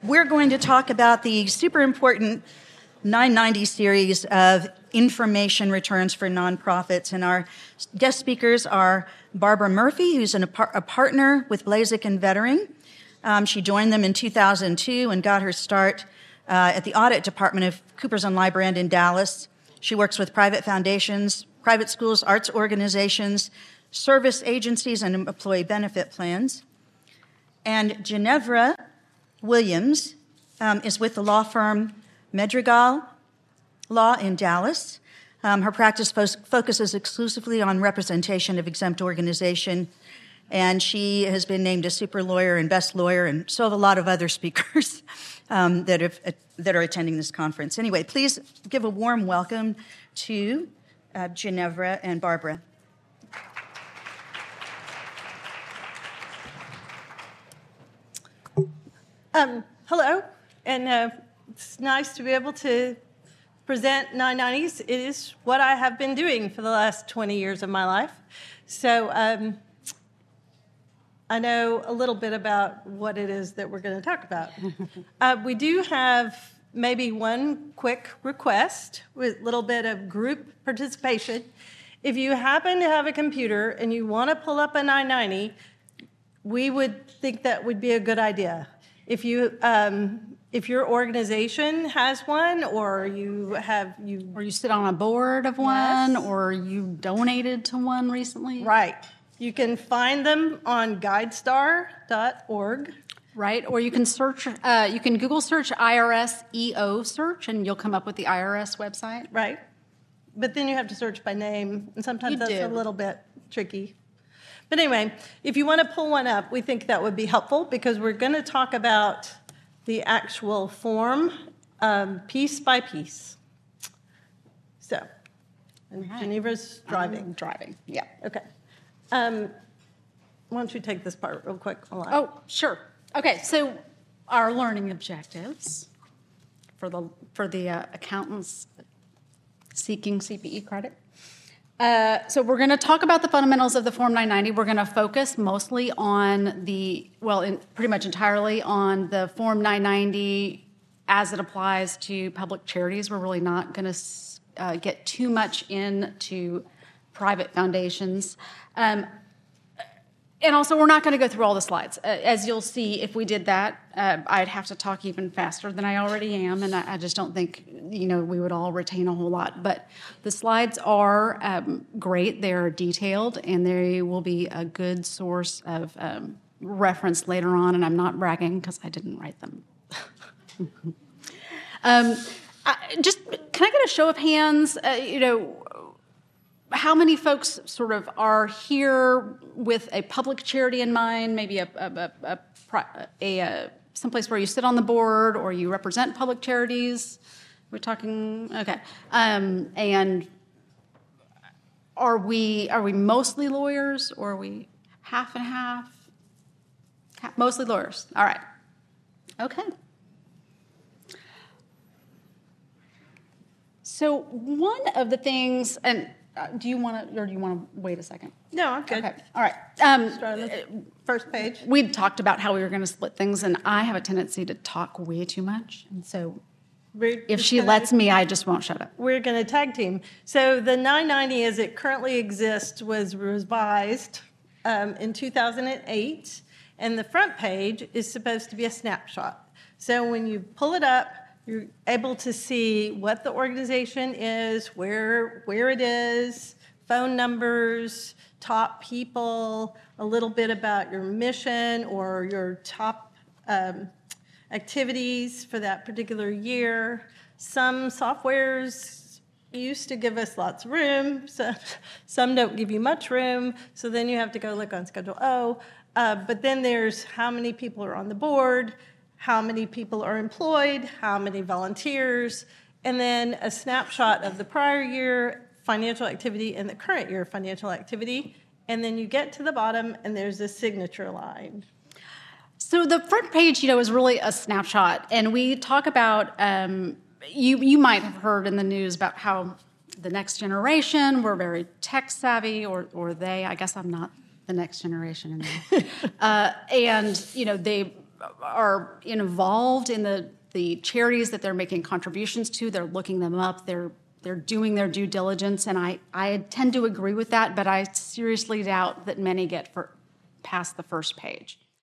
We're going to talk about the super important 990 series of information returns for nonprofits. And our guest speakers are Barbara Murphy, who's a partner with Blazek and Vettering. She joined them in 2002 and got her start at the audit department of Coopers & Lybrand in Dallas. She works with private foundations, private schools, arts organizations, service agencies, and employee benefit plans. And Ginevra Williams is with the law firm Madrigal Law in Dallas. Her practice focuses exclusively on representation of exempt organization, and she has been named a super lawyer and best lawyer, and so have a lot of other speakers that are attending this conference. Anyway, please give a warm welcome to Ginevra and Barbara. Hello, and it's nice to be able to present 990s. It is what I have been doing for the last 20 years of my life. So I know a little bit about what it is that we're going to talk about. We do have maybe one quick request with a little bit of group participation. If you happen to have a computer and you want to pull up a 990, we would think that would be a good idea. If your organization has one, or you sit on a board of one, yes, or you donated to one recently, right? You can find them on guidestar.org, right? Or you can search. You can Google search IRS EO search, and you'll come up with the IRS website, right? But then you have to search by name, and sometimes that's a little bit tricky. But anyway, if you want to pull one up, we think that would be helpful because we're going to talk about the actual form piece by piece. So, and right. Geneva's driving. Driving, yeah. Okay. Why don't you take this part real quick? Oh, sure. Okay, so our learning objectives for the accountants seeking CPE credit. So we're going to talk about the fundamentals of the Form 990. We're going to focus mostly on pretty much entirely on the Form 990 as it applies to public charities. We're really not going to get too much into private foundations. And also, we're not going to go through all the slides. As you'll see, if we did that, I'd have to talk even faster than I already am, and I just don't think, we would all retain a whole lot. But the slides are great. They're detailed, and they will be a good source of reference later on, and I'm not bragging because I didn't write them. Can I get a show of hands? How many folks sort of are here with a public charity in mind, maybe a someplace where you sit on the board or you represent public charities? We're talking, okay. And are we mostly lawyers, or are we half and half? Mostly lawyers. All right. Okay. So one of the things, and do you want to wait a second? No, I'm good. Okay. All right. Start on the first page. We'd talked about how we were going to split things, and I have a tendency to talk way too much, and so if she lets me, I just won't shut up. We're going to tag team. So the 990 as it currently exists was revised in 2008, and the front page is supposed to be a snapshot. So when you pull it up, you're able to see what the organization is, where it is, phone numbers, top people, a little bit about your mission or your top activities for that particular year. Some softwares used to give us lots of room, so some don't give you much room, so then you have to go look on Schedule O. But then there's how many people are on the board, how many people are employed, how many volunteers, and then a snapshot of the prior year financial activity and the current year financial activity. And then you get to the bottom, and there's a signature line. So the front page, is really a snapshot. And we talk about, you might have heard in the news about how the next generation were very tech savvy, or they, I guess I'm not the next generation anymore. And, they are involved in the charities that they're making contributions to. They're looking them up. They're doing their due diligence, and I tend to agree with that, but I seriously doubt that many get past the first page.